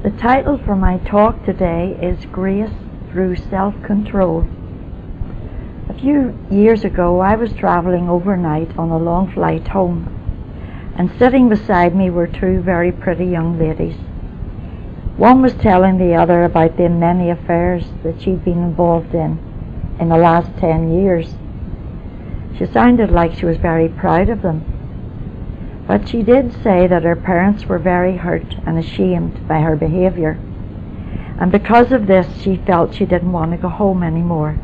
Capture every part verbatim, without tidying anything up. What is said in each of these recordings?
The title for my talk today is Grace Through Self-Control. A few years ago I was travelling overnight on a long flight home, and sitting beside me were two very pretty young ladies. One was telling the other about the many affairs that she'd been involved in in the last ten years. She sounded like she was very proud of them. But she did say that her parents were very hurt and ashamed by her behaviour, and because of this she felt she didn't want to go home anymore.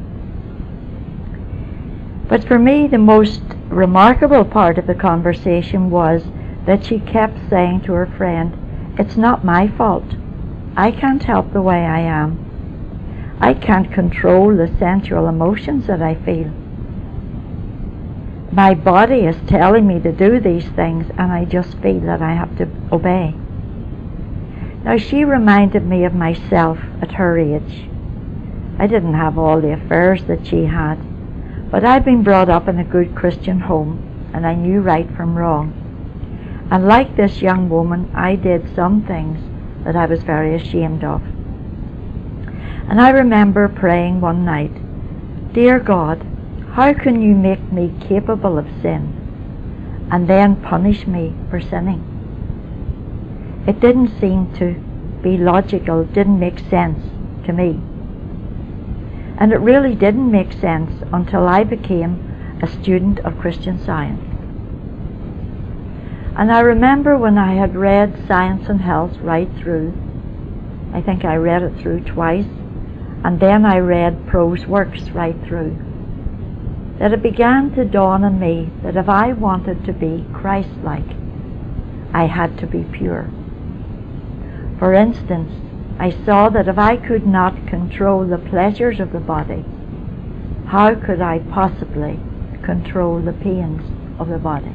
But for me, the most remarkable part of the conversation was that she kept saying to her friend, "It's not my fault. I can't help the way I am. I can't control the sensual emotions that I feel. My body is telling me to do these things, and I just feel that I have to obey." Now, she reminded me of myself at her age. I didn't have all the affairs that she had, but I'd been brought up in a good Christian home, and I knew right from wrong. And like this young woman, I did some things that I was very ashamed of. And I remember praying one night, "Dear God, how can you make me capable of sin and then punish me for sinning?" It didn't seem to be logical, it didn't make sense to me. And it really didn't make sense until I became a student of Christian Science. And I remember when I had read Science and Health right through, I think I read it through twice, and then I read Prose Works right through, that it began to dawn on me that if I wanted to be Christ-like, I had to be pure. For instance, I saw that if I could not control the pleasures of the body, how could I possibly control the pains of the body?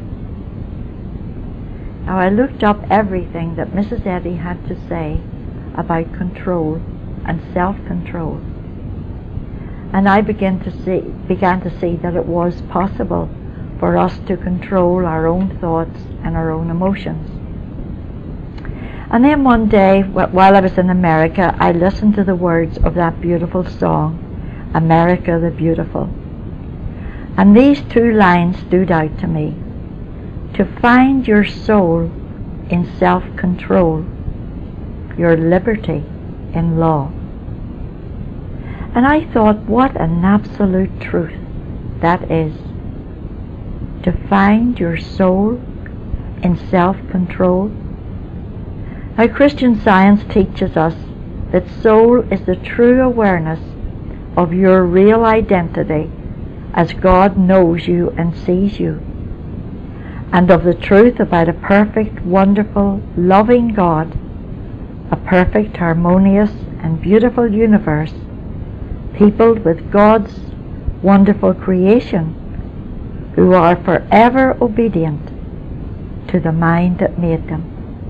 Now, I looked up everything that Missus Eddy had to say about control and self-control, and I began to see, began to see that it was possible for us to control our own thoughts and our own emotions. And then one day, while I was in America, I listened to the words of that beautiful song, America the Beautiful. And these two lines stood out to me: to find your soul in self-control, your liberty in law. And I thought, what an absolute truth that is. To find your soul in self-control. Now, Christian Science teaches us that soul is the true awareness of your real identity as God knows you and sees you, and of the truth about a perfect, wonderful, loving God, a perfect, harmonious, and beautiful universe, peopled with God's wonderful creation, who are forever obedient to the mind that made them.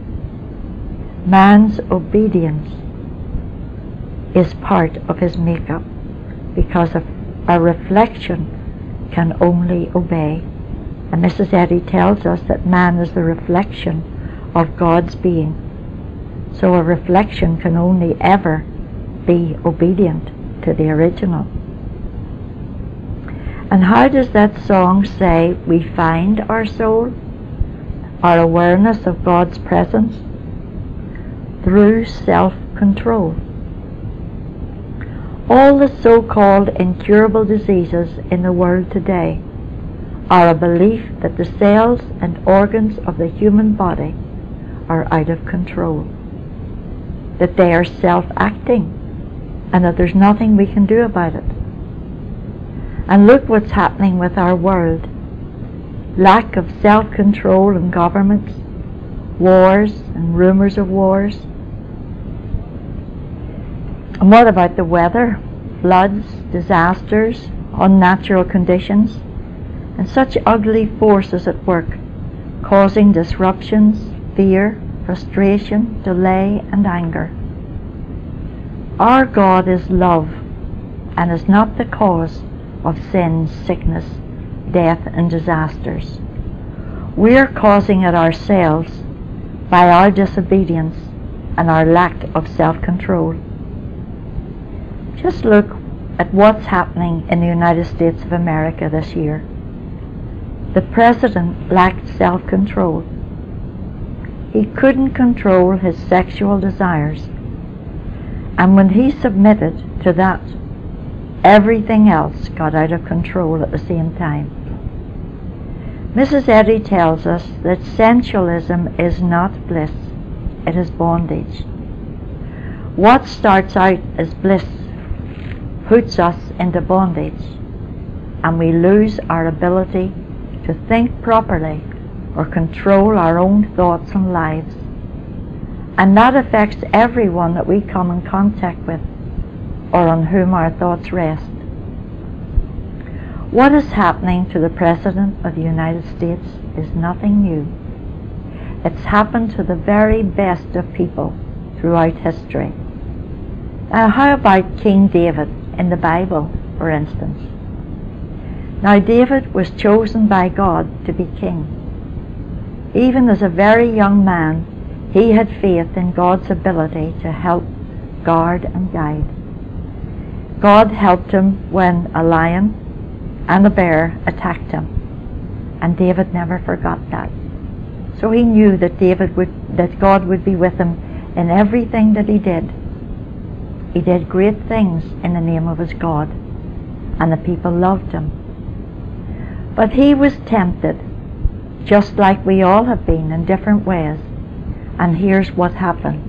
Man's obedience is part of his makeup, because a, a reflection can only obey. And Missus Eddy tells us that man is the reflection of God's being. So a reflection can only ever be obedient to the original. And how does that song say we find our soul, our awareness of God's presence? Through self-control. All the so-called incurable diseases in the world today are a belief that the cells and organs of the human body are out of control, that they are self-acting, and that there's nothing we can do about it. And look what's happening with our world. Lack of self-control in governments, wars and rumors of wars. And what about the weather? Floods, disasters, unnatural conditions, and such ugly forces at work, causing disruptions, fear, frustration, delay, and anger. Our God is love, and is not the cause of sin, sickness, death, and disasters. We're causing it ourselves by our disobedience and our lack of self-control. Just look at what's happening in the United States of America this year. The president lacked self-control. He couldn't control his sexual desires. And when he submitted to that, everything else got out of control at the same time. Missus Eddy tells us that sensualism is not bliss, it is bondage. What starts out as bliss puts us into bondage, and we lose our ability to think properly or control our own thoughts and lives. And that affects everyone that we come in contact with or on whom our thoughts rest. What is happening to the President of the United States is nothing new. It's happened to the very best of people throughout history. Now, how about King David in the Bible, for instance? Now, David was chosen by God to be king. Even as a very young man, he had faith in God's ability to help, guard, and guide. God helped him when a lion and a bear attacked him, and David never forgot that. So he knew that David would, that God would be with him in everything that he did. He did great things in the name of his God, and the people loved him. But he was tempted, just like we all have been in different ways, and here's what happened.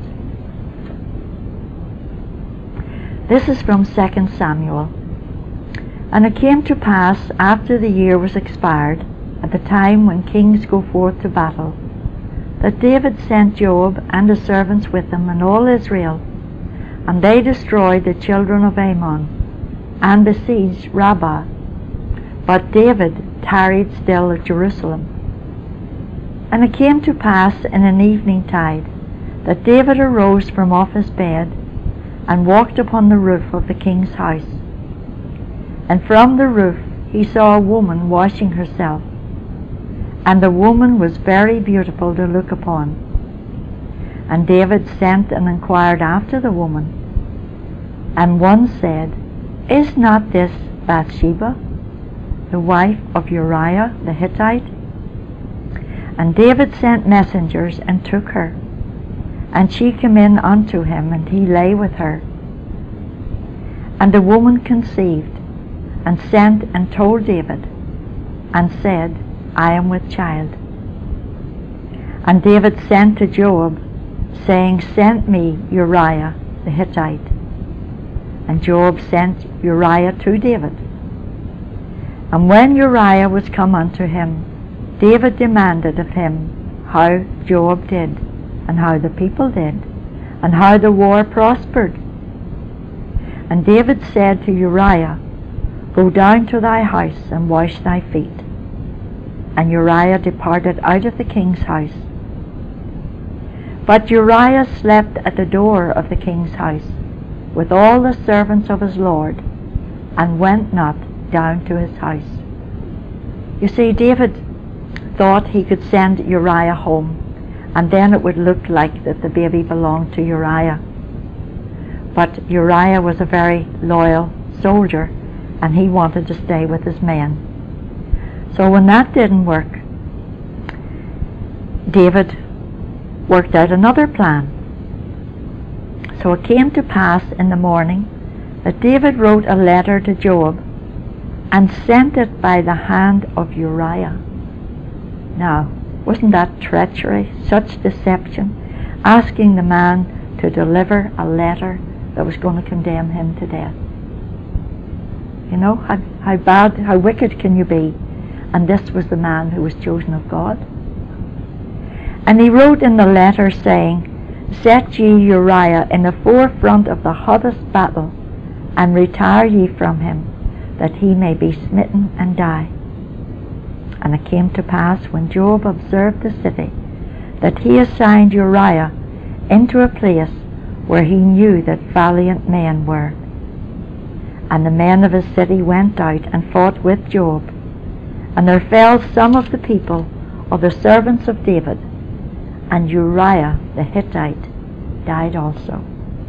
This is from Second Samuel. And it came to pass, after the year was expired, at the time when kings go forth to battle, that David sent Joab and his servants with him and all Israel, and they destroyed the children of Ammon, and besieged Rabbah. But David tarried still at Jerusalem. And it came to pass in an evening tide, that David arose from off his bed, and walked upon the roof of the king's house. And from the roof he saw a woman washing herself, and the woman was very beautiful to look upon. And David sent and inquired after the woman. And one said, Is not this Bathsheba, the wife of Uriah the Hittite? And David sent messengers and took her. And she came in unto him, and he lay with her. And the woman conceived, and sent and told David, and said, I am with child. And David sent to Joab, saying, Send me Uriah the Hittite. And Joab sent Uriah to David. And when Uriah was come unto him, David demanded of him how Joab did, and how the people did, and how the war prospered. And David said to Uriah, Go down to thy house and wash thy feet. And Uriah departed out of the king's house. But Uriah slept at the door of the king's house with all the servants of his lord, and went not down to his house. You see, David thought he could send Uriah home, and then it would look like that the baby belonged to Uriah. But Uriah was a very loyal soldier, and he wanted to stay with his men. So when that didn't work, David worked out another plan. So it came to pass in the morning that David wrote a letter to Joab and sent it by the hand of Uriah. Now, wasn't that treachery, such deception, asking the man to deliver a letter that was going to condemn him to death? You know, how, how bad, how wicked can you be? And this was the man who was chosen of God. And he wrote in the letter, saying, Set ye Uriah in the forefront of the hottest battle, and retire ye from him, that he may be smitten and die. And it came to pass, when Joab observed the city, that he assigned Uriah into a place where he knew that valiant men were. And the men of his city went out and fought with Joab. And there fell some of the people of the servants of David, and Uriah the Hittite died also.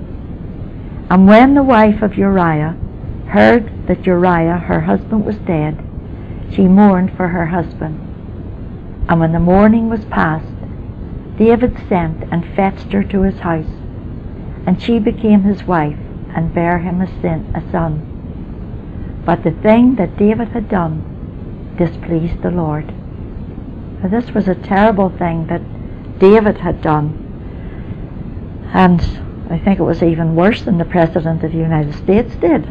And when the wife of Uriah heard that Uriah her husband was dead, she mourned for her husband. And when the mourning was past, David sent and fetched her to his house, and she became his wife, and bare him a, sin, a son. But the thing that David had done displeased the Lord. Now, this was a terrible thing that David had done, and I think it was even worse than the President of the United States did.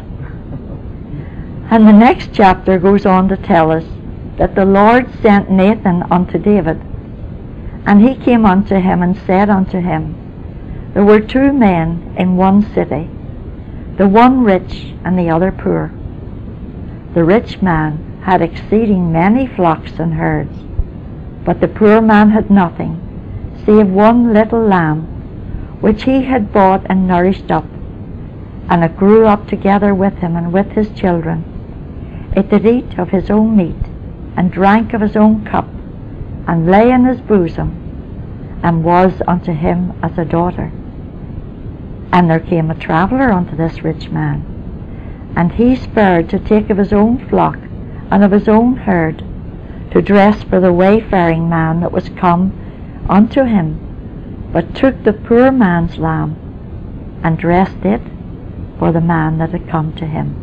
And the next chapter goes on to tell us that the Lord sent Nathan unto David, and he came unto him and said unto him, There were two men in one city, the one rich and the other poor. The rich man had exceeding many flocks and herds, but the poor man had nothing, save one little lamb, which he had bought and nourished up, and it grew up together with him and with his children. It did eat of his own meat, and drank of his own cup, and lay in his bosom, and was unto him as a daughter. And there came a traveller unto this rich man, and he spared to take of his own flock and of his own herd, to dress for the wayfaring man that was come unto him, but took the poor man's lamb, and dressed it for the man that had come to him.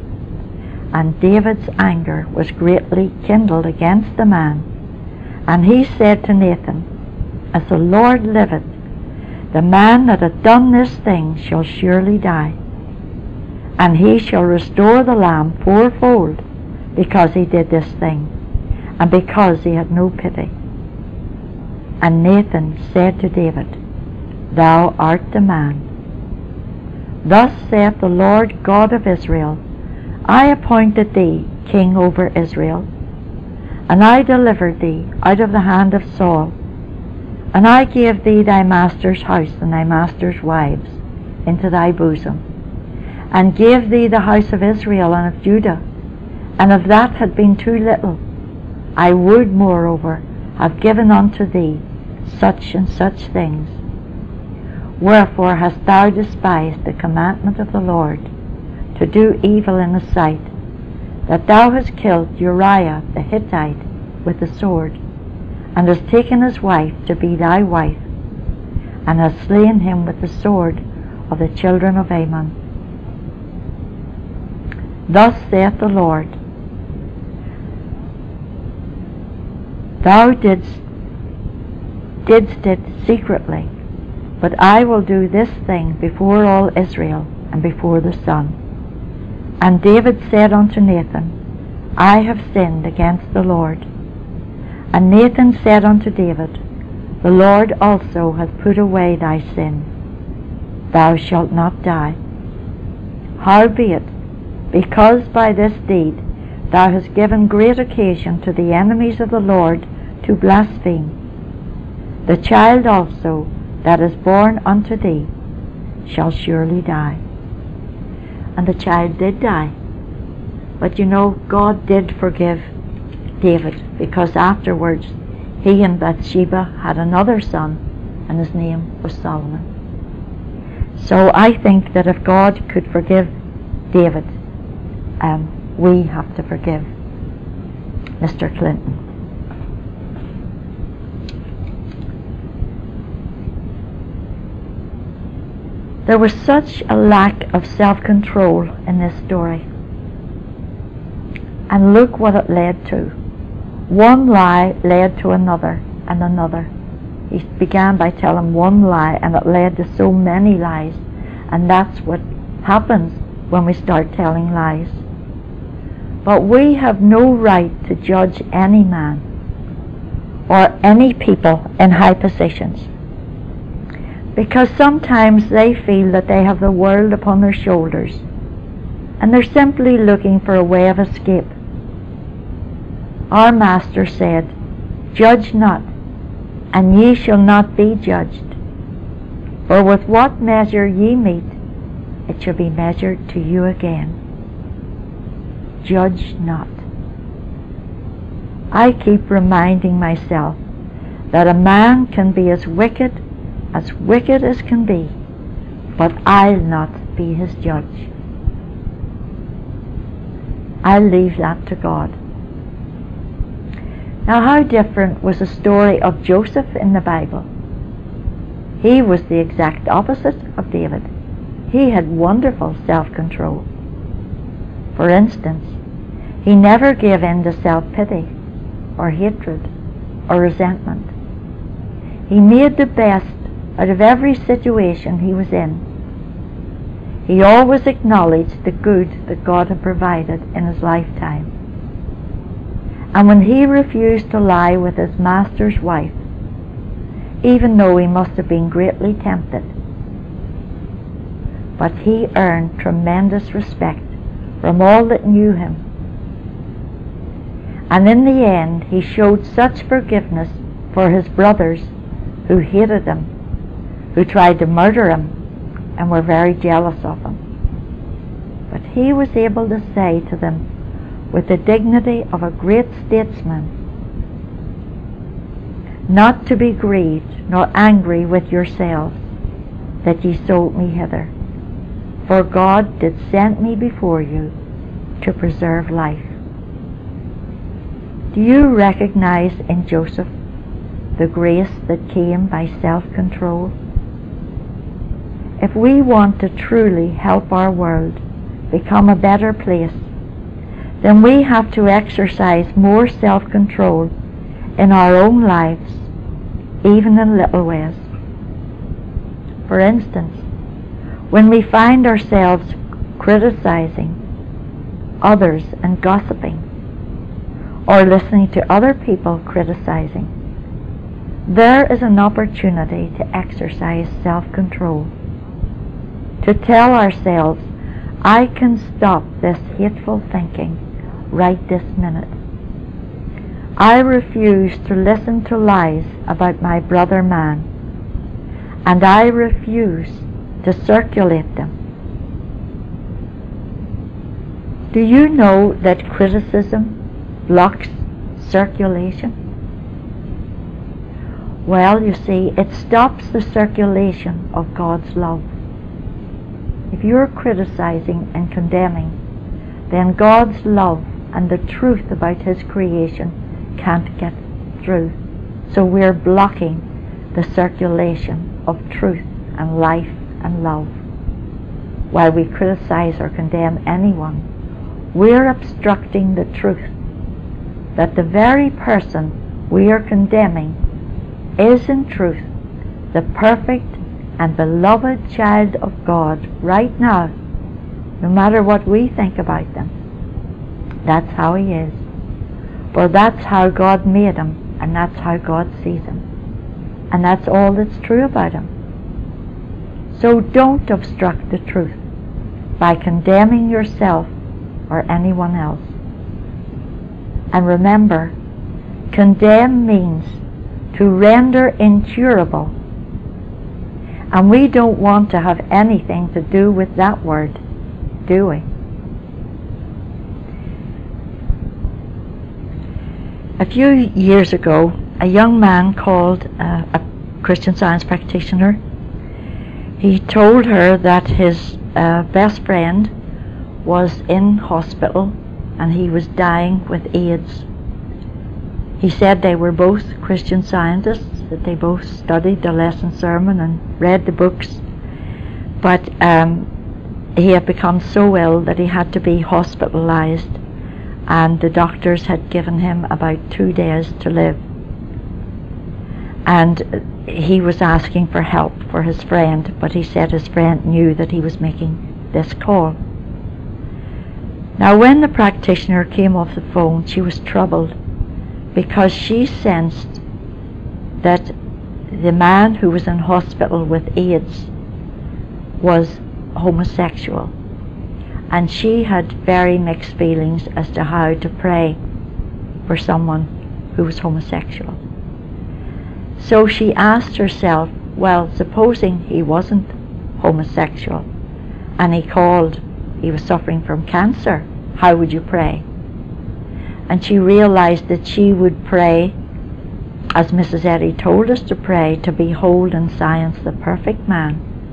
And David's anger was greatly kindled against the man, and he said to Nathan, As the Lord liveth, the man that hath done this thing shall surely die, and he shall restore the lamb fourfold, because he did this thing, and because he had no pity. And Nathan said to David, Thou art the man. Thus saith the Lord God of Israel, I appointed thee king over Israel, and I delivered thee out of the hand of Saul, and I gave thee thy master's house and thy master's wives into thy bosom, and gave thee the house of Israel and of Judah, and if that had been too little, I would moreover have given unto thee such and such things. Wherefore hast thou despised the commandment of the Lord, to do evil in his sight, that thou hast killed Uriah the Hittite with the sword, and hast taken his wife to be thy wife, and hast slain him with the sword of the children of Ammon. Thus saith the Lord, Thou didst, didst it secretly, but I will do this thing before all Israel and before the sun. And David said unto Nathan, I have sinned against the Lord. And Nathan said unto David, The Lord also hath put away thy sin. Thou shalt not die. Howbeit, because by this deed thou hast given great occasion to the enemies of the Lord to blaspheme, the child also that is born unto thee shall surely die. And the child did die. But you know, God did forgive David, because afterwards he and Bathsheba had another son, and his name was Solomon. So I think that if God could forgive David, um, we have to forgive Mister Clinton. There was such a lack of self-control in this story. And look what it led to. One lie led to another and another. He began by telling one lie, and it led to so many lies. And that's what happens when we start telling lies. But we have no right to judge any man or any people in high positions, because sometimes they feel that they have the world upon their shoulders, and they're simply looking for a way of escape. Our Master said, Judge not, and ye shall not be judged. For with what measure ye meet, it shall be measured to you again. Judge not. I keep reminding myself that a man can be as wicked as wicked as can be, but I'll not be his judge. I'll leave that to God. Now, how different was the story of Joseph in the Bible? He was the exact opposite of David. He had wonderful self-control. For instance, he never gave in to self-pity or hatred or resentment. He made the best out of every situation he was in. He always acknowledged the good that God had provided in his lifetime. And when he refused to lie with his master's wife, even though he must have been greatly tempted, but he earned tremendous respect from all that knew him. And in the end, he showed such forgiveness for his brothers who hated him, who tried to murder him, and were very jealous of him. But he was able to say to them, with the dignity of a great statesman, not to be grieved nor angry with yourselves that ye sold me hither, for God did send me before you to preserve life. Do you recognize in Joseph the grace that came by self-control? If we want to truly help our world become a better place, then we have to exercise more self-control in our own lives, even in little ways. For instance, when we find ourselves criticizing others and gossiping, or listening to other people criticizing, there is an opportunity to exercise self-control, to tell ourselves, I can stop this hateful thinking right this minute. I refuse to listen to lies about my brother man, and I refuse to circulate them. Do you know that criticism blocks circulation? Well, you see, it stops the circulation of God's love. If you're criticizing and condemning, then God's love and the truth about his creation can't get through. So we're blocking the circulation of truth and life and love. While we criticize or condemn anyone, we're obstructing the truth that the very person we are condemning is in truth the perfect and beloved child of God right now, no matter what we think about them. That's how he is. For that's how God made him, and that's how God sees him. And that's all that's true about him. So don't obstruct the truth by condemning yourself or anyone else. And remember, condemn means to render incurable. And we don't want to have anything to do with that word, do we? A few years ago, a young man called uh, a Christian Science practitioner, he told her that his uh, best friend was in hospital and he was dying with AIDS. He said they were both Christian Scientists, that they both studied the lesson sermon and read the books, but um, he had become so ill that he had to be hospitalized, and the doctors had given him about two days to live. And he was asking for help for his friend, but he said his friend knew that he was making this call. Now, when the practitioner came off the phone, she was troubled, because she sensed that the man who was in hospital with AIDS was homosexual, and she had very mixed feelings as to how to pray for someone who was homosexual. So she asked herself, well, supposing he wasn't homosexual and he called, he was suffering from cancer, how would you pray? And she realized that she would pray, as Missus Eddy told us to pray, to behold in science the perfect man,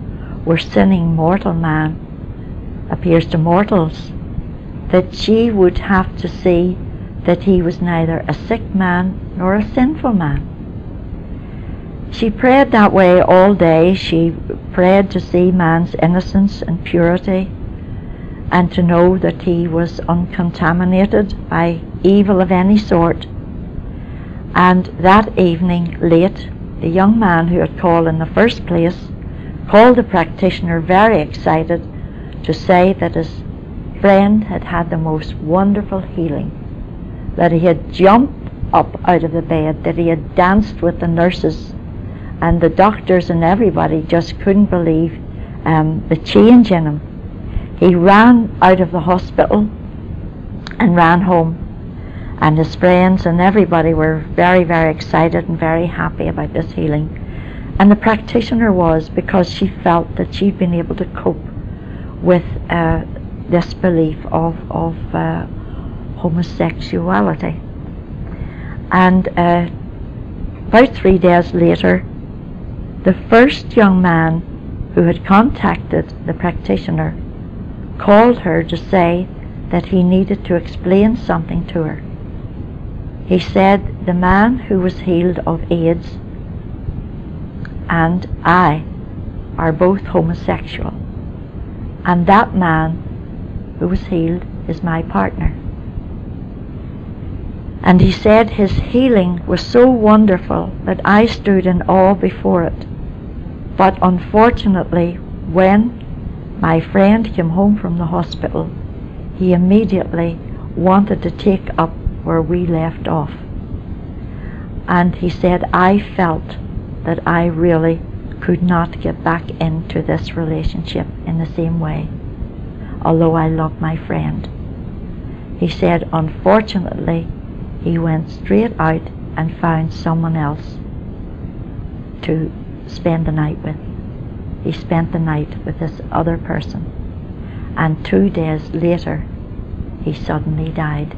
were sinning mortal man appears to mortals, that she would have to see that he was neither a sick man nor a sinful man. She prayed that way all day. She prayed to see man's innocence and purity, and to know that he was uncontaminated by evil of any sort. And that evening, late, the young man who had called in the first place called the practitioner, very excited, to say that his friend had had the most wonderful healing, that he had jumped up out of the bed, that he had danced with the nurses, and the doctors and everybody just couldn't believe um, the change in him. He ran out of the hospital and ran home, and his friends and everybody were very, very excited and very happy about this healing. And the practitioner was, because she felt that she'd been able to cope with uh, this belief of, of uh, homosexuality. And uh, about three days later, the first young man who had contacted the practitioner called her to say that he needed to explain something to her. He said, the man who was healed of AIDS and I are both homosexual, and that man who was healed is my partner. And he said his healing was so wonderful that I stood in awe before it. But unfortunately, when my friend came home from the hospital, he immediately wanted to take up where we left off. And he said, I felt that I really could not get back into this relationship in the same way, although I loved my friend. He said, unfortunately, he went straight out and found someone else to spend the night with. He spent the night with this other person, and two days later he suddenly died.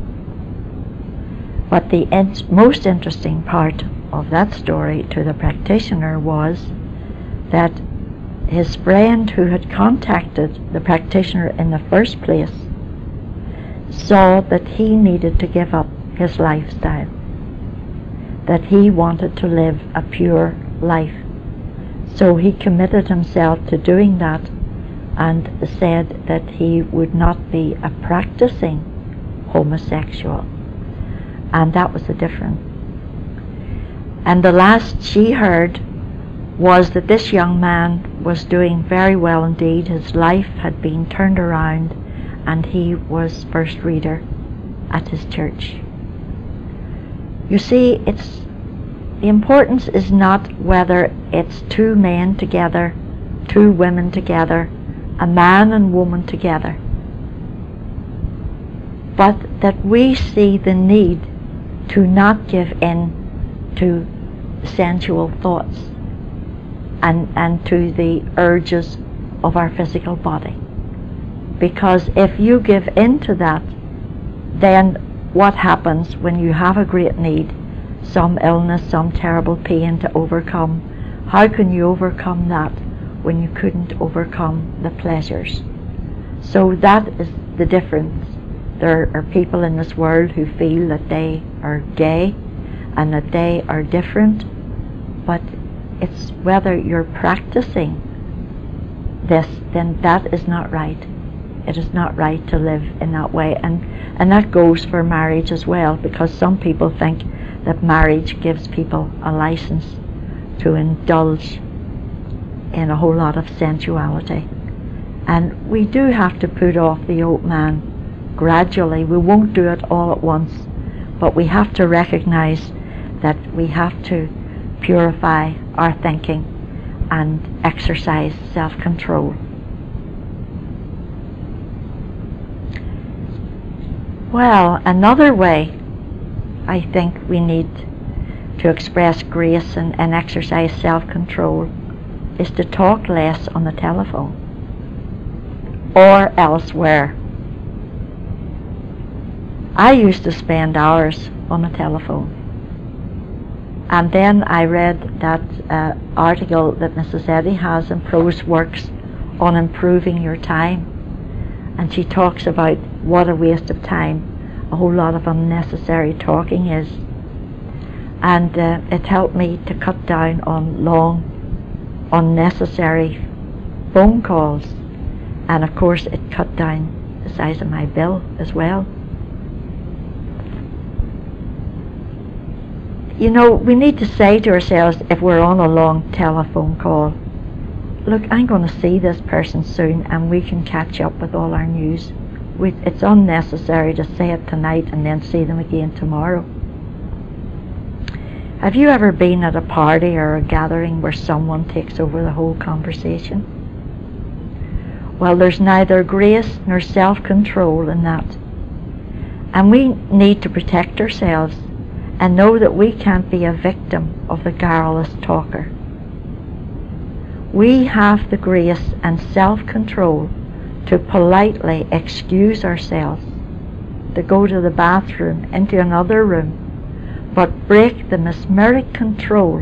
But the in- most interesting part of that story to the practitioner was that his friend who had contacted the practitioner in the first place saw that he needed to give up his lifestyle, that he wanted to live a pure life. So he committed himself to doing that and said that he would not be a practicing homosexual. And that was the difference. And the last she heard was that this young man was doing very well indeed. His life had been turned around, and he was first reader at his church. You see, it's the importance is not whether it's two men together, two women together, a man and woman together, but that we see the need to not give in to sensual thoughts and, and to the urges of our physical body. Because if you give in to that, then what happens when you have a great need, some illness, some terrible pain to overcome? How can you overcome that when you couldn't overcome the pleasures? So that is the difference. There are people in this world who feel that they are gay and that they are different, but it's whether you're practicing this, then that is not right. It is not right to live in that way, and and that goes for marriage as well, because some people think that marriage gives people a license to indulge in a whole lot of sensuality. And we do have to put off the old man gradually. We won't do it all at once, but we have to recognize that we have to purify our thinking and exercise self-control. Well, another way I think we need to express grace and, and exercise self-control is to talk less on the telephone or elsewhere. I used to spend hours on the telephone, And then I read that uh, article that Missus Eddy has in Prose Works on improving your time. And she talks about what a waste of time a whole lot of unnecessary talking is. And uh, it helped me to cut down on long, unnecessary phone calls. And of course it cut down the size of my bill as well. You know, we need to say to ourselves, if we're on a long telephone call, look, I'm going to see this person soon and we can catch up with all our news. We, it's unnecessary to say it tonight and then see them again tomorrow. Have you ever been at a party or a gathering where someone takes over the whole conversation? Well, there's neither grace nor self-control in that. And we need to protect ourselves and know that we can't be a victim of the garrulous talker. We have the grace and self-control to politely excuse ourselves, to go to the bathroom, into another room, but break the mesmeric control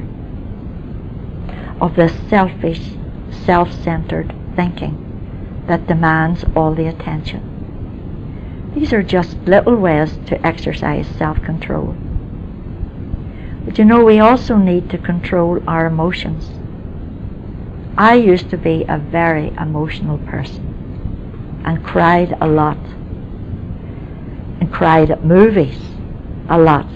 of this selfish, self-centered thinking that demands all the attention. These are just little ways to exercise self-control. But you know, we also need to control our emotions. I used to be a very emotional person and cried a lot, and cried at movies a lot.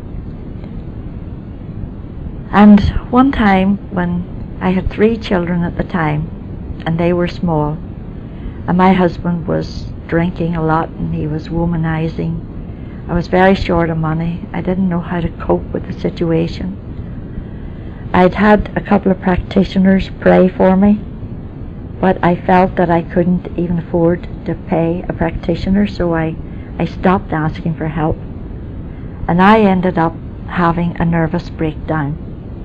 And one time when I had three children at the time, and they were small, and my husband was drinking a lot and he was womanizing, I was very short of money. I didn't know how to cope with the situation. I'd had a couple of practitioners pray for me, but I felt that I couldn't even afford to pay a practitioner, so I, I stopped asking for help. And I ended up having a nervous breakdown.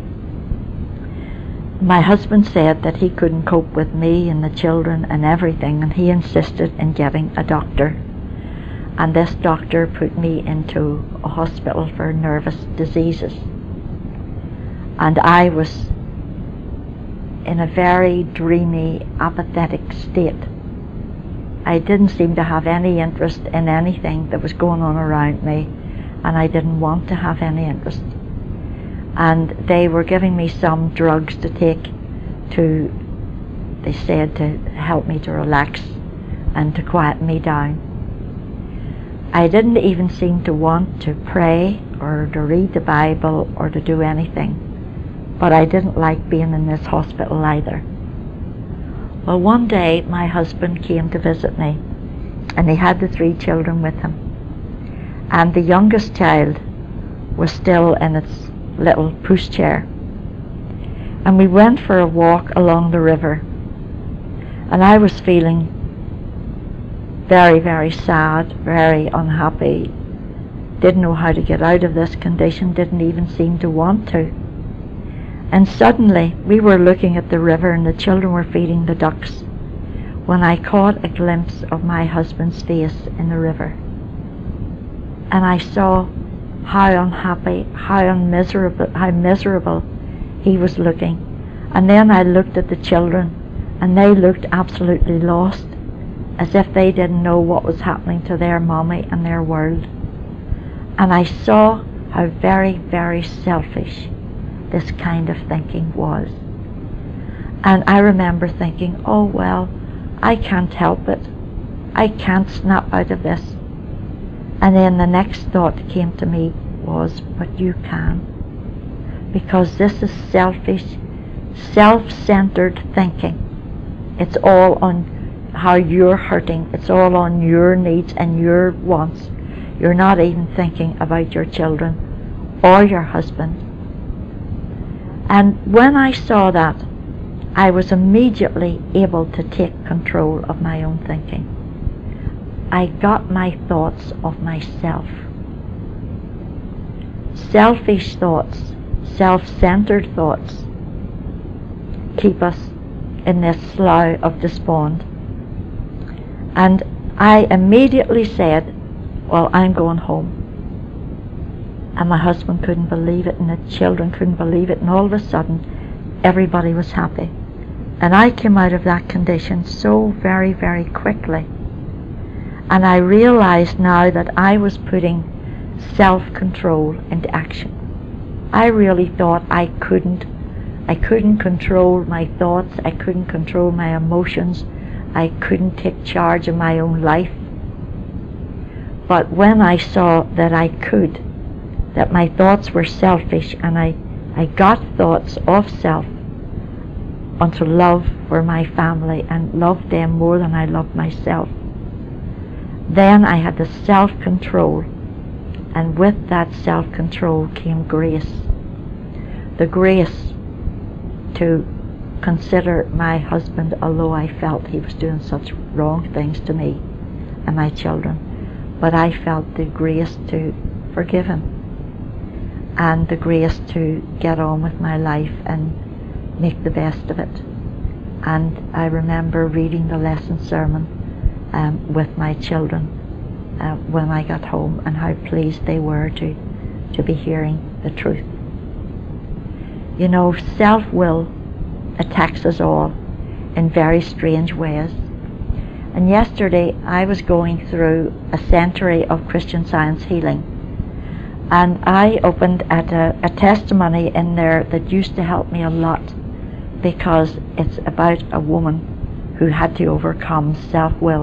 My husband said that he couldn't cope with me and the children and everything, and he insisted in getting a doctor. And this doctor put me into a hospital for nervous diseases. And I was in a very dreamy, apathetic state. I didn't seem to have any interest in anything that was going on around me, and I didn't want to have any interest. And they were giving me some drugs to take to, they said, to help me to relax and to quiet me down. I didn't even seem to want to pray or to read the Bible or to do anything, but I didn't like being in this hospital either. Well, one day my husband came to visit me, and he had the three children with him, and the youngest child was still in its little pushchair, and we went for a walk along the river, and I was feeling very, very sad, very unhappy, didn't know how to get out of this condition, didn't even seem to want to. And suddenly we were looking at the river and the children were feeding the ducks when I caught a glimpse of my husband's face in the river. And I saw how unhappy, how unmiserable, how miserable he was looking. And then I looked at the children and they looked absolutely lost, as if they didn't know what was happening to their mommy and their world. And I saw how very, very selfish this kind of thinking was. And I remember thinking, oh well, I can't help it. I can't snap out of this. And then the next thought came to me was, but you can. Because this is selfish, self-centered thinking. It's all on how you're hurting. It's all on your needs and your wants. You're not even thinking about your children or your husband. And when I saw that, I was immediately able to take control of my own thinking. I got my thoughts of myself. Selfish thoughts, self-centered thoughts keep us in this slough of despond. And I immediately said, well, I'm going home. and my husband couldn't believe it, and the children couldn't believe it, and all of a sudden everybody was happy. And I came out of that condition so very, very quickly. And I realized now that I was putting self-control into action. I really thought I couldn't I couldn't control my thoughts, I couldn't control my emotions, I couldn't take charge of my own life. But when I saw that I could, that my thoughts were selfish, and I, I got thoughts of self unto love for my family and loved them more than I loved myself, then I had the self-control, and with that self-control came grace. The grace to consider my husband, although I felt he was doing such wrong things to me and my children, but I felt the grace to forgive him and the grace to get on with my life and make the best of it. And I remember reading the lesson sermon um, with my children uh, when I got home, and how pleased they were to, to be hearing the truth. You know, self-will attacks us all in very strange ways. And yesterday I was going through a century of Christian Science healing, and I opened at a, a testimony in there that used to help me a lot, because it's about a woman who had to overcome self-will,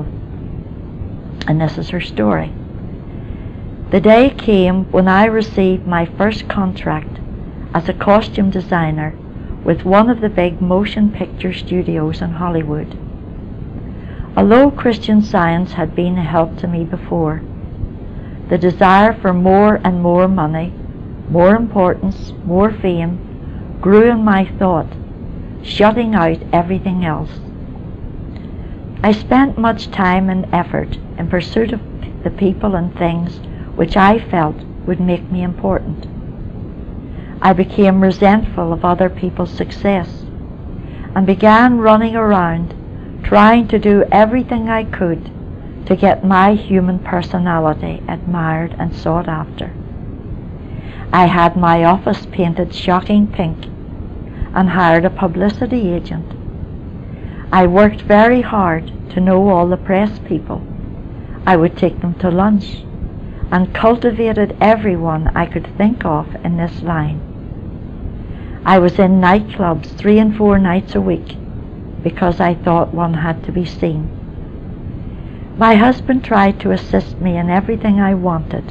and this is her story. The day came when I received my first contract as a costume designer with one of the big motion picture studios in Hollywood. Although Christian Science had been a help to me before, the desire for more and more money, more importance, more fame grew in my thought, shutting out everything else. I spent much time and effort in pursuit of the people and things which I felt would make me important. I became resentful of other people's success and began running around trying to do everything I could to get my human personality admired and sought after. I had my office painted shocking pink and hired a publicity agent. I worked very hard to know all the press people. I would take them to lunch and cultivated everyone I could think of in this line. I was in nightclubs three and four nights a week because I thought one had to be seen. My husband tried to assist me in everything I wanted.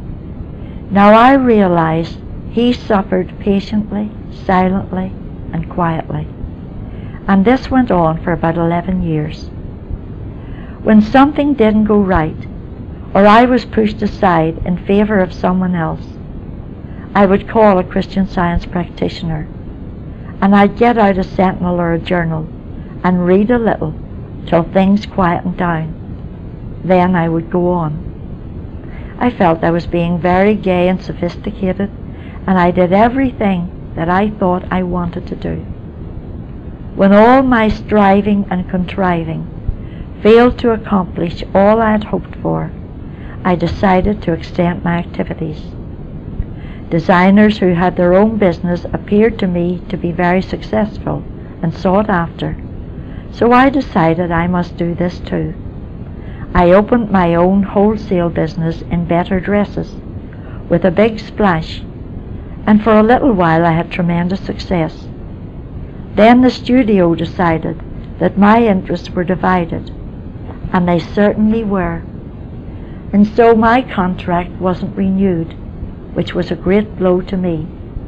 Now I realize he suffered patiently, silently, and quietly, and this went on for about eleven years. When something didn't go right, or I was pushed aside in favor of someone else, I would call a Christian Science practitioner, and I'd get out a Sentinel or a journal and read a little till things quietened down. Then I would go on. I felt I was being very gay and sophisticated, and I did everything that I thought I wanted to do. When all my striving and contriving failed to accomplish all I had hoped for, I decided to extend my activities. Designers who had their own business appeared to me to be very successful and sought after, so I decided I must do this too. I opened my own wholesale business in better dresses with a big splash, and for a little while I had tremendous success. Then the studio decided that my interests were divided, and they certainly were, and so my contract wasn't renewed, which was a great blow to me.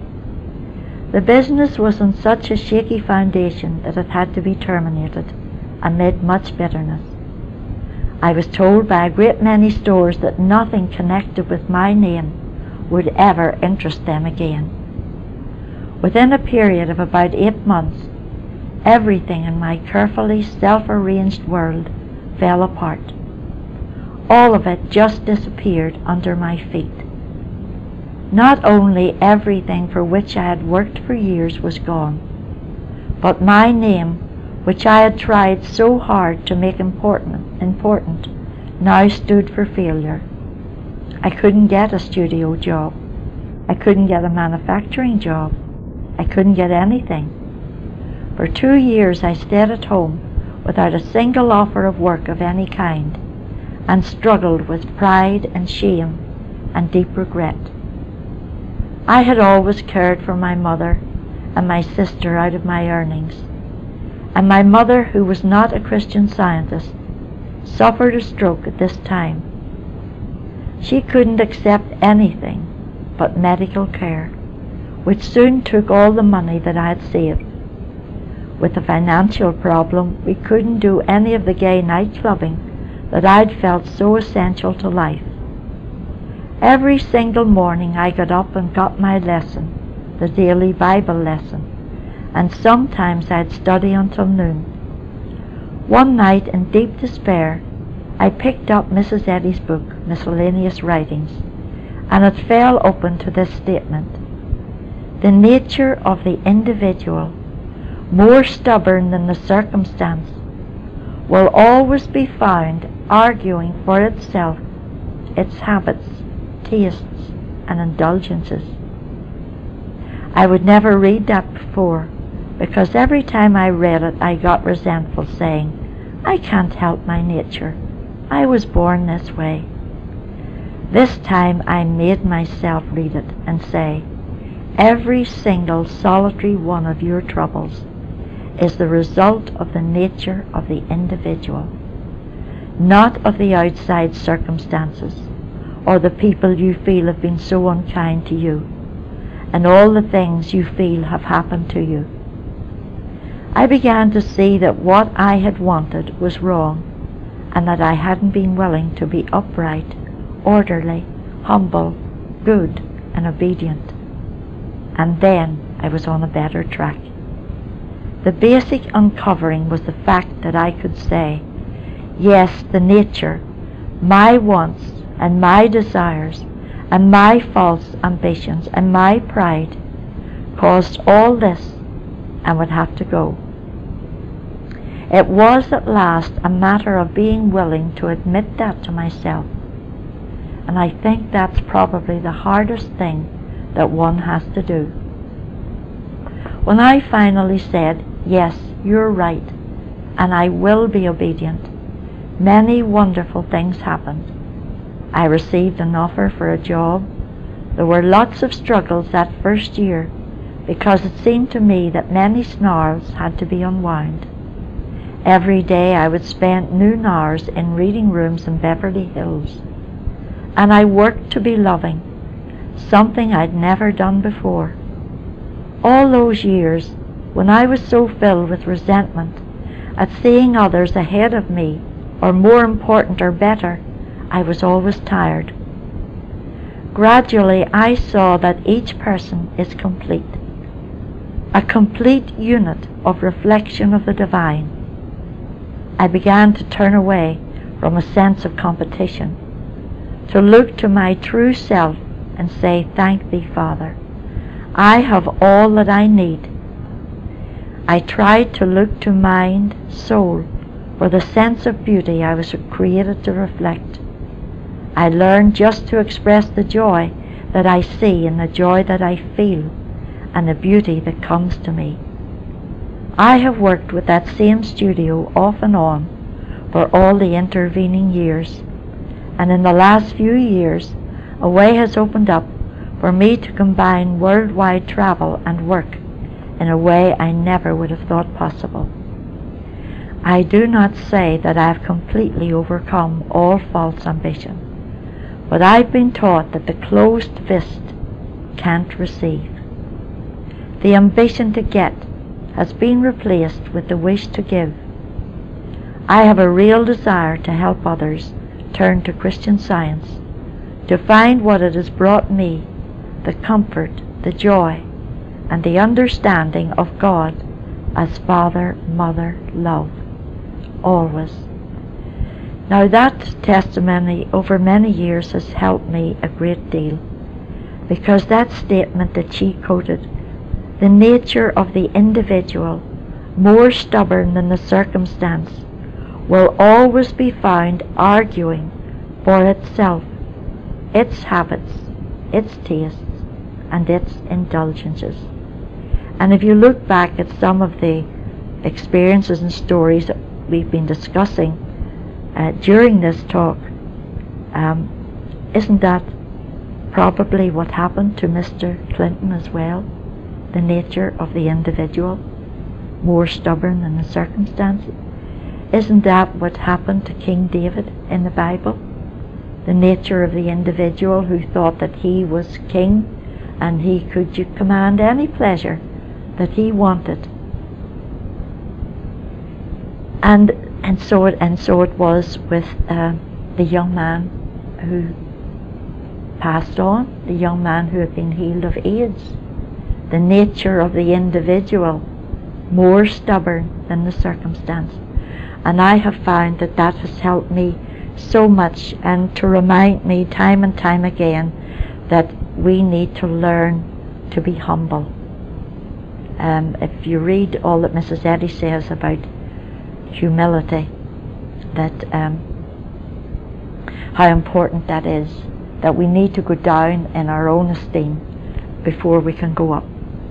The business was on such a shaky foundation that it had to be terminated, amid much bitterness. I was told by a great many stores that nothing connected with my name would ever interest them again. Within a period of about eight months, everything in my carefully self-arranged world fell apart. All of it just disappeared under my feet. Not only everything for which I had worked for years was gone, but my name, which I had tried so hard to make important, important, now stood for failure. I couldn't get a studio job. I couldn't get a manufacturing job. I couldn't get anything. For two years I stayed at home without a single offer of work of any kind, and struggled with pride and shame and deep regret. I had always cared for my mother and my sister out of my earnings, and my mother, who was not a Christian Scientist, suffered a stroke at this time. She couldn't accept anything but medical care, which soon took all the money that I had saved. With the financial problem, we couldn't do any of the gay night clubbing that I'd felt so essential to life. Every single morning I got up and got my lesson, the daily Bible lesson, and sometimes I'd study until noon. One night, in deep despair, I picked up Missus Eddy's book, Miscellaneous Writings, and it fell open to this statement: the nature of the individual, more stubborn than the circumstance, will always be found arguing for itself, its habits, tastes, and indulgences. I would never read that before, because every time I read it I got resentful, saying, I can't help my nature. I was born this way. This time I made myself read it and say, every single solitary one of your troubles is the result of the nature of the individual, not of the outside circumstances or the people you feel have been so unkind to you, and all the things you feel have happened to you. I began to see that what I had wanted was wrong, and that I hadn't been willing to be upright, orderly, humble, good, and obedient. And then I was on a better track. The basic uncovering was the fact that I could say, yes, the nature, my wants and my desires and my false ambitions and my pride caused all this and would have to go. It was at last a matter of being willing to admit that to myself, and I think that's probably the hardest thing that one has to do. When I finally said, yes, you're right, and I will be obedient, many wonderful things happened. I received an offer for a job. There were lots of struggles that first year, because it seemed to me that many snarls had to be unwound. Every day I would spend noon hours in reading rooms in Beverly Hills, and I worked to be loving, something I'd never done before. All those years, when I was so filled with resentment at seeing others ahead of me, or more important or better, I was always tired. Gradually I saw that each person is complete, a complete unit of reflection of the divine. I began to turn away from a sense of competition, to look to my true self and say, thank thee, Father, I have all that I need. I tried to look to mind, soul, for the sense of beauty I was created to reflect. I learned just to express the joy that I see and the joy that I feel and the beauty that comes to me. I have worked with that same studio off and on for all the intervening years, and in the last few years a way has opened up for me to combine worldwide travel and work in a way I never would have thought possible. I do not say that I have completely overcome all false ambition, but I've been taught that the closed fist can't receive. The ambition to get has been replaced with the wish to give. I have a real desire to help others turn to Christian Science, to find what it has brought me, the comfort, the joy, and the understanding of God as Father, Mother, Love, always. Now that testimony over many years has helped me a great deal, because that statement that she quoted, the nature of the individual, more stubborn than the circumstance, will always be found arguing for itself, its habits, its tastes, and its indulgences. And if you look back at some of the experiences and stories that we've been discussing uh, during this talk, um, isn't that probably what happened to Mister Clinton as well? The nature of the individual, more stubborn than the circumstances. Isn't that what happened to King David in the Bible? The nature of the individual who thought that he was king and he could command any pleasure that he wanted. And and so it and so it was with uh, the young man who passed on, the young man who had been healed of AIDS. The nature of the individual, more stubborn than the circumstance. And I have found that that has helped me so much, and to remind me time and time again that we need to learn to be humble. Um, if you read all that Missus Eddy says about humility, that um, how important that is, that we need to go down in our own esteem before we can go up.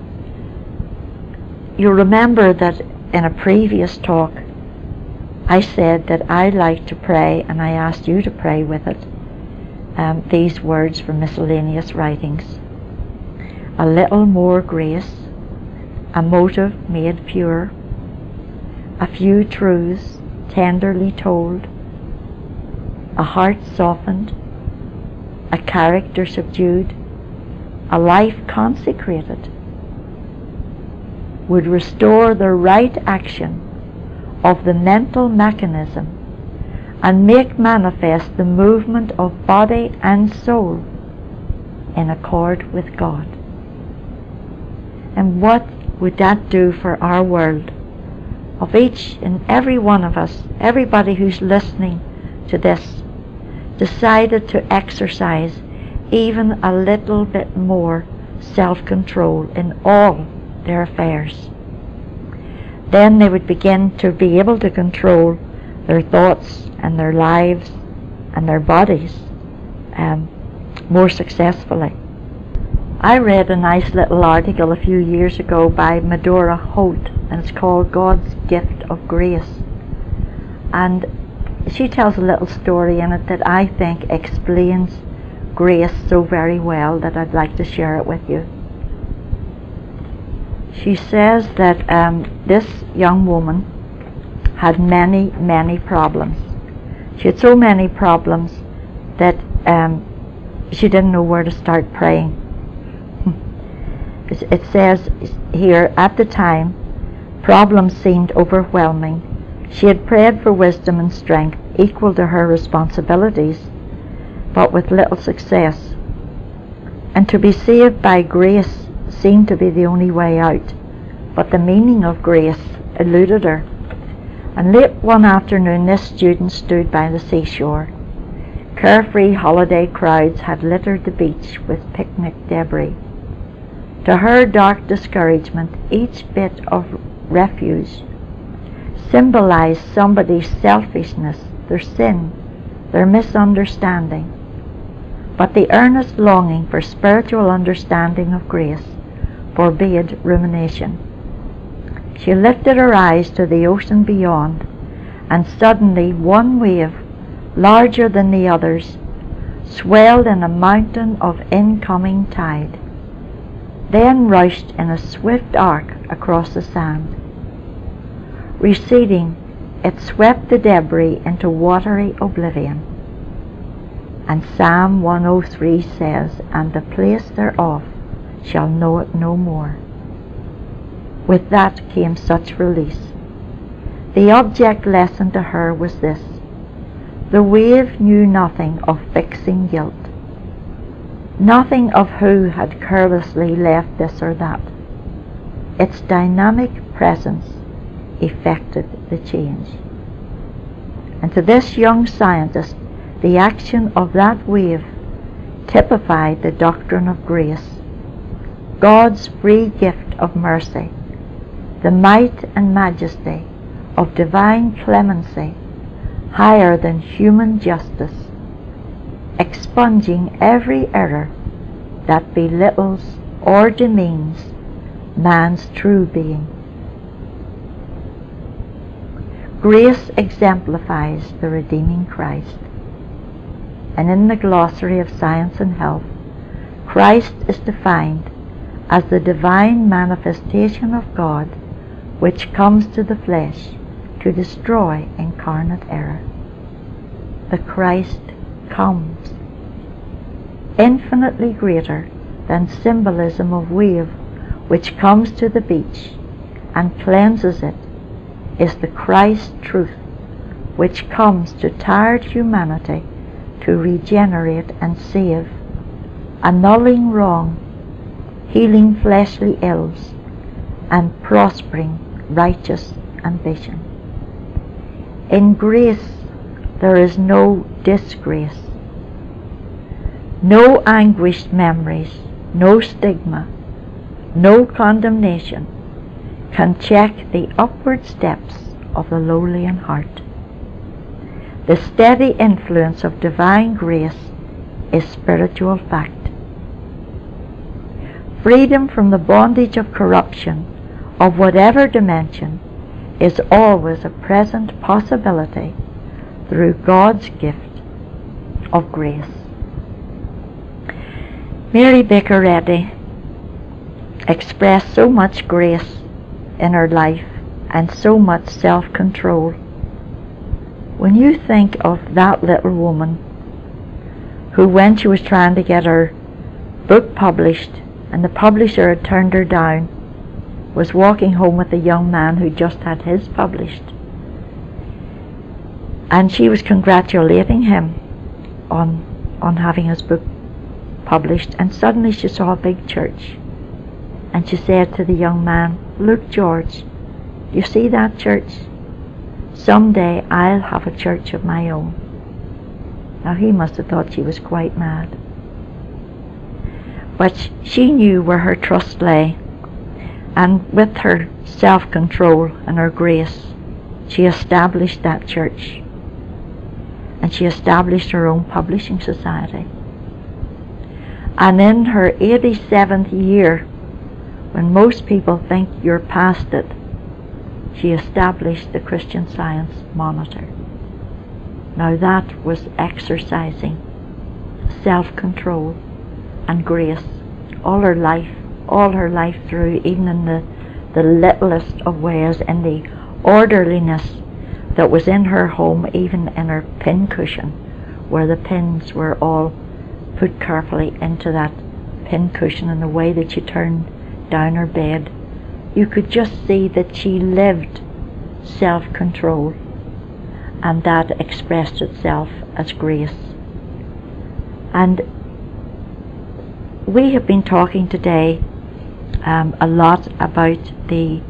You'll remember that in a previous talk I said that I like to pray, and I asked you to pray with it, um, these words from miscellaneous writings. A little more grace, a motive made pure, a few truths tenderly told, a heart softened, a character subdued, a life consecrated, would restore the right action of the mental mechanism and make manifest the movement of body and soul in accord with God. And what would that do for our world? Of each and every one of us, everybody who's listening to this, decided to exercise even a little bit more self-control in all their affairs. Then they would begin to be able to control their thoughts and their lives and their bodies um, more successfully. I read a nice little article a few years ago by Medora Holt, and it's called God's Gift of Grace. And she tells a little story in it that I think explains grace so very well that I'd like to share it with you. She says that um, this young woman had many, many problems. She had so many problems that um, she didn't know where to start praying. It says here, at the time, problems seemed overwhelming. She had prayed for wisdom and strength equal to her responsibilities, but with little success. And to be saved by grace seemed to be the only way out, but the meaning of grace eluded her. And late one afternoon this student stood by the seashore. Carefree holiday crowds had littered the beach with picnic debris. To her dark discouragement, each bit of refuse symbolized somebody's selfishness, their sin, their misunderstanding. But the earnest longing for spiritual understanding of grace forbade rumination. She lifted her eyes to the ocean beyond, and suddenly one wave, larger than the others, swelled in a mountain of incoming tide, then rushed in a swift arc across the sand. Receding, it swept the debris into watery oblivion. And Psalm one oh three says, "And the place thereof shall know it no more." With that came such release. The object lesson to her was this: the wave knew nothing of fixing guilt, nothing of who had carelessly left this or that. Its dynamic presence effected the change. And to this young scientist, the action of that wave typified the doctrine of grace, God's free gift of mercy, the might and majesty of divine clemency, higher than human justice, expunging every error that belittles or demeans man's true being. Grace exemplifies the redeeming Christ, and in the glossary of Science and Health, Christ is defined as the divine manifestation of God which comes to the flesh to destroy incarnate error. The Christ comes, infinitely greater than symbolism of wave which comes to the beach and cleanses it, is the Christ truth which comes to tired humanity to regenerate and save, annulling wrong, healing fleshly ills, and prospering righteous ambition. In grace there is no disgrace, no anguished memories, no stigma, no condemnation can check the upward steps of the lowly in heart. The steady influence of divine grace is spiritual fact. Freedom from the bondage of corruption of whatever dimension is always a present possibility through God's gift of grace. Mary Baker Eddy expressed so much grace in her life and so much self-control. When you think of that little woman who, when she was trying to get her book published and the publisher had turned her down, was walking home with a young man who just had his published, and she was congratulating him on on having his book published, and suddenly she saw a big church, and she said to the young man, "Look, George, you see that church? Someday I'll have a church of my own." Now he must have thought she was quite mad, but she knew where her trust lay, and with her self-control and her grace, she established that church, and she established her own publishing society. And in her eighty-seventh year, when most people think you're past it, she established the Christian Science Monitor. Now that was exercising self-control and grace all her life, all her life through, even in the, the littlest of ways, in the orderliness that was in her home, even in her pin cushion, where the pins were all put carefully into that pin cushion, and the way that she turned down her bed, you could just see that she lived self-control, and that expressed itself as grace. And we have been talking today um, a lot about the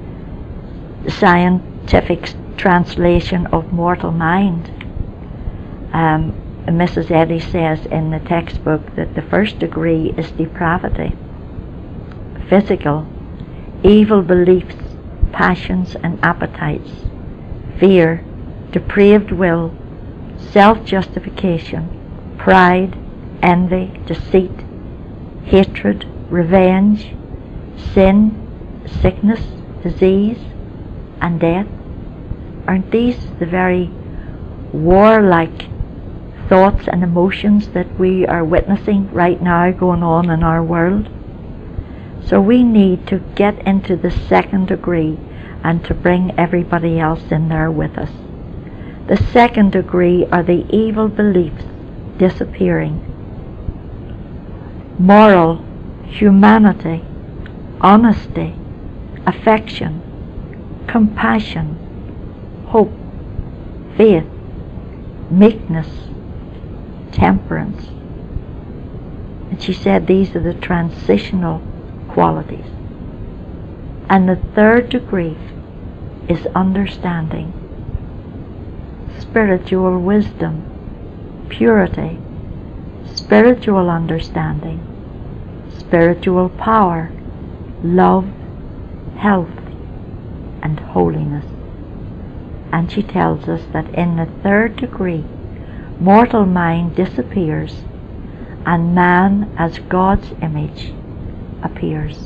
scientific translation of mortal mind. Um, Missus Eddy says in the textbook that the first degree is depravity, physical, evil beliefs, passions and appetites, fear, depraved will, self-justification, pride, envy, deceit, hatred, revenge, sin, sickness, disease, and death. Aren't these the very warlike thoughts and emotions that we are witnessing right now going on in our world? So we need to get into the second degree and to bring everybody else in there with us. The second degree are the evil beliefs disappearing. Moral, humanity, honesty, affection, compassion, hope, faith, meekness, temperance. And she said these are the transitional qualities. And the third degree is understanding, spiritual wisdom, purity, spiritual understanding, spiritual power, love, health, and holiness. And she tells us that in the third degree, mortal mind disappears, and man, as God's image, appears.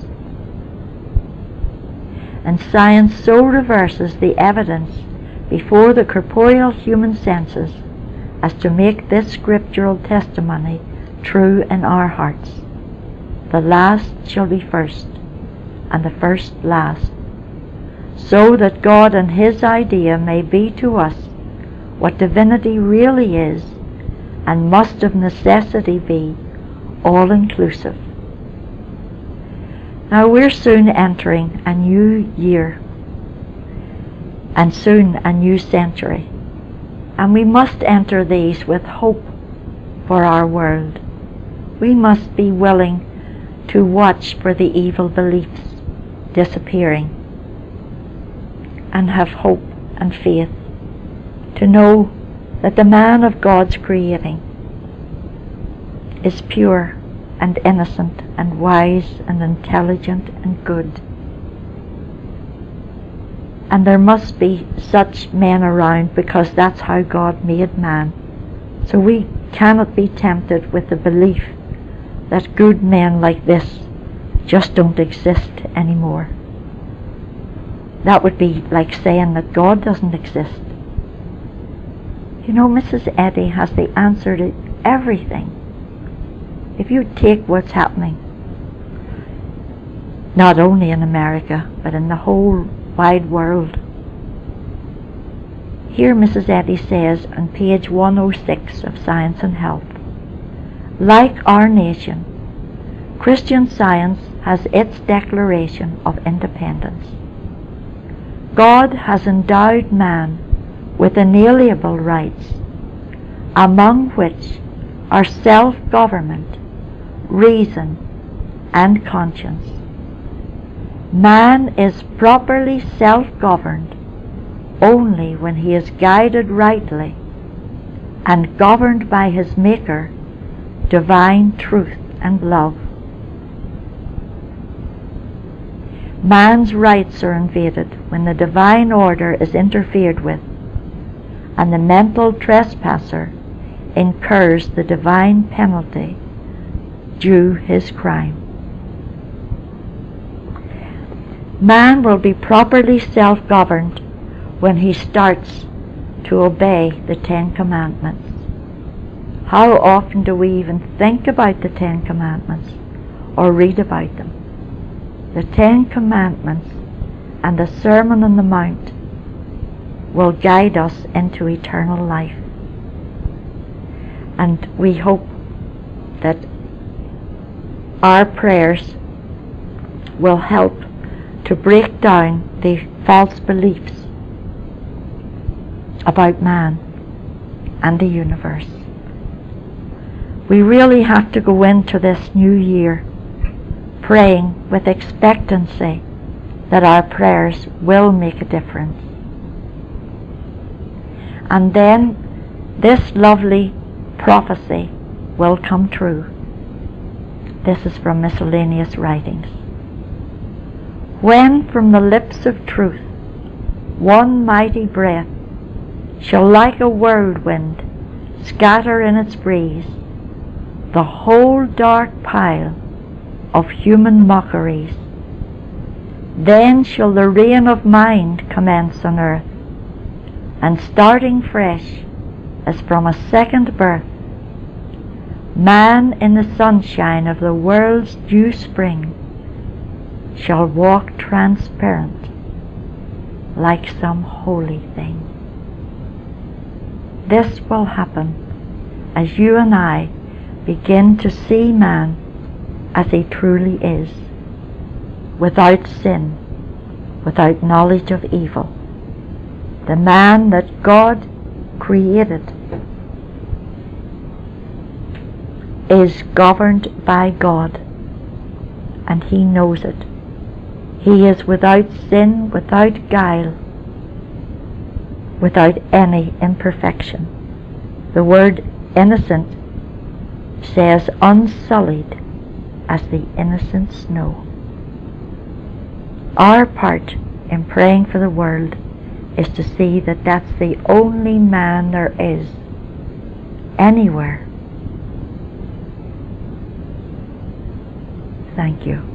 And science so reverses the evidence before the corporeal human senses as to make this scriptural testimony true in our hearts. The last shall be first, and the first last, so that God and His idea may be to us what divinity really is, and must of necessity be, all-inclusive. Now we're soon entering a new year, and soon a new century, and we must enter these with hope for our world. We must be willing to watch for the evil beliefs disappearing, and have hope and faith to know that the man of God's creating is pure and innocent and wise and intelligent and good. And there must be such men around, because that's how God made man. So we cannot be tempted with the belief that good men like this just don't exist anymore. That would be like saying that God doesn't exist. You know, Missus Eddy has the answer to everything. If you take what's happening, not only in America, but in the whole wide world. Here Missus Eddy says on page one oh six of Science and Health, like our nation, Christian Science has its declaration of independence. God has endowed man with inalienable rights, among which are self-government, reason, and conscience. Man is properly self-governed only when he is guided rightly and governed by his Maker, divine truth and love. Man's rights are invaded when the divine order is interfered with, and the mental trespasser incurs the divine penalty due his crime. Man will be properly self-governed when he starts to obey the Ten Commandments. How often do we even think about the Ten Commandments or read about them? The Ten Commandments and the Sermon on the Mount will guide us into eternal life. And we hope that our prayers will help to break down the false beliefs about man and the universe. We really have to go into this new year praying with expectancy that our prayers will make a difference. And then this lovely prophecy will come true. This is from Miscellaneous Writings. When from the lips of truth one mighty breath shall like a whirlwind scatter in its breeze the whole dark pile of human mockeries, then shall the reign of mind commence on earth, and starting fresh as from a second birth, man in the sunshine of the world's due spring shall walk transparent like some holy thing. This will happen as you and I begin to see man as he truly is, without sin, without knowledge of evil. The man that God created is governed by God, and he knows it. He is without sin, without guile, without any imperfection. The word innocent says unsullied as the innocent snow. Our part in praying for the world is to see that that's the only man there is anywhere. Thank you.